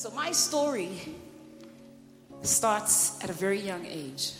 So my story starts at a very young age.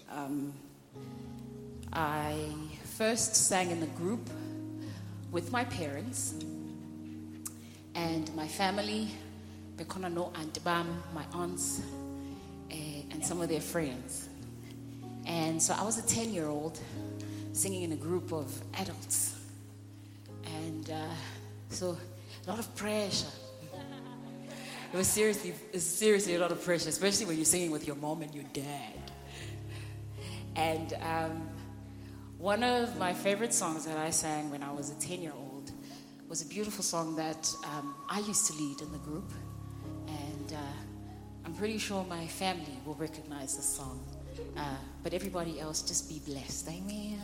I first sang in a group with my parents and my family, Bekonano and Bam, my aunts, and some of their friends. And so I was a 10-year-old singing in a group of adults. And so a lot of pressure. It was seriously a lot of pressure, especially when you're singing with your mom and your dad. And one of my favorite songs that I sang when I was a 10-year-old was a beautiful song that I used to lead in the group. And I'm pretty sure my family will recognize this song. But everybody else, just be blessed. Amen.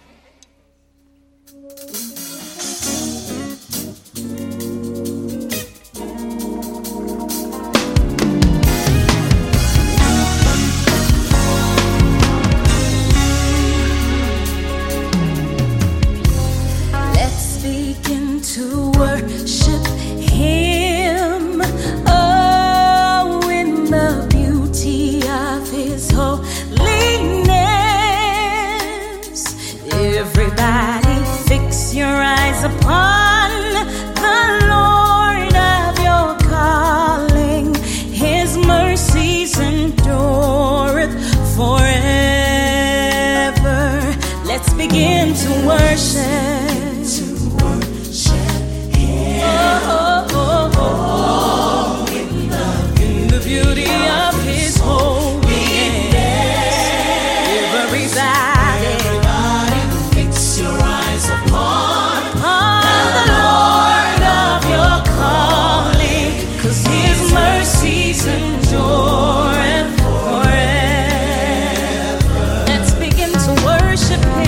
Let's begin to worship Him. Oh, in the beauty of His holiness. Everybody fix your eyes upon the Lord of your calling. His mercies endureth forever. Let's begin to worship. In the beauty of His holiness. Everybody fix your eyes upon the Lord of your calling, 'cause His mercies endure forever. Let's begin to worship Him.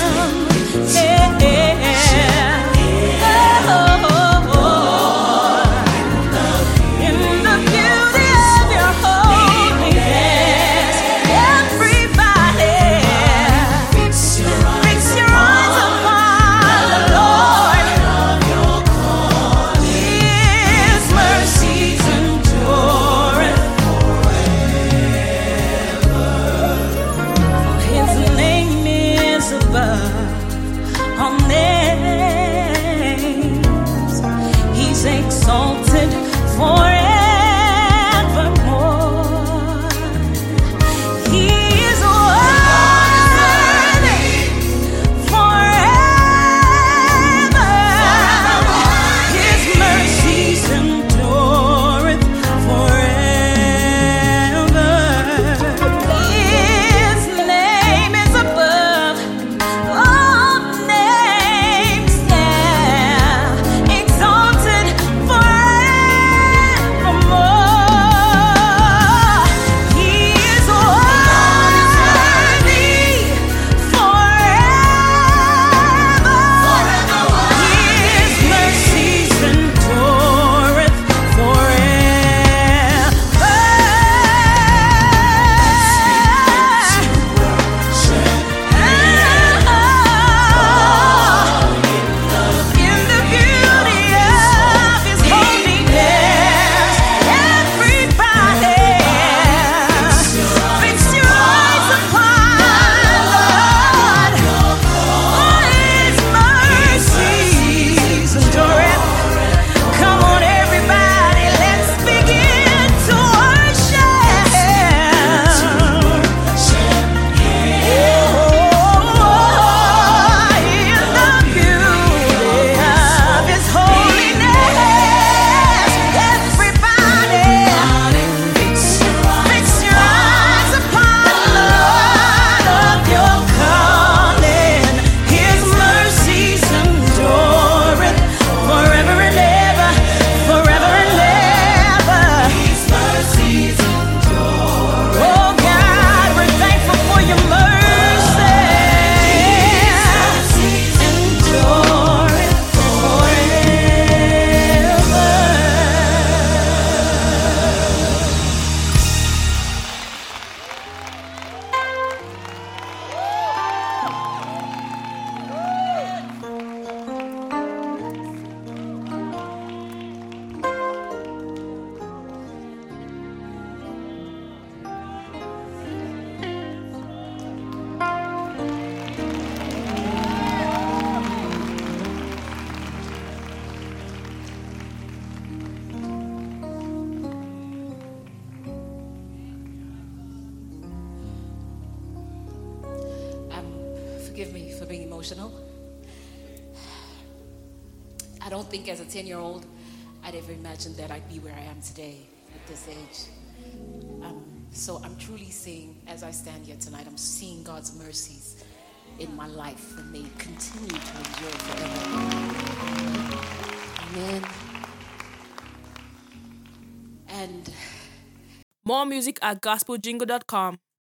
Exalted forevermore. He is worthy forever. His mercies endureth forever. His name is above all names, yeah. Exalted forevermore. Forgive me for being emotional. I don't think as a 10-year-old I'd ever imagined that I'd be where I am today at this age. So I'm truly seeing, as I stand here tonight, I'm seeing God's mercies in my life, and they continue to endure forever. Amen. And More music at gospeljingle.com.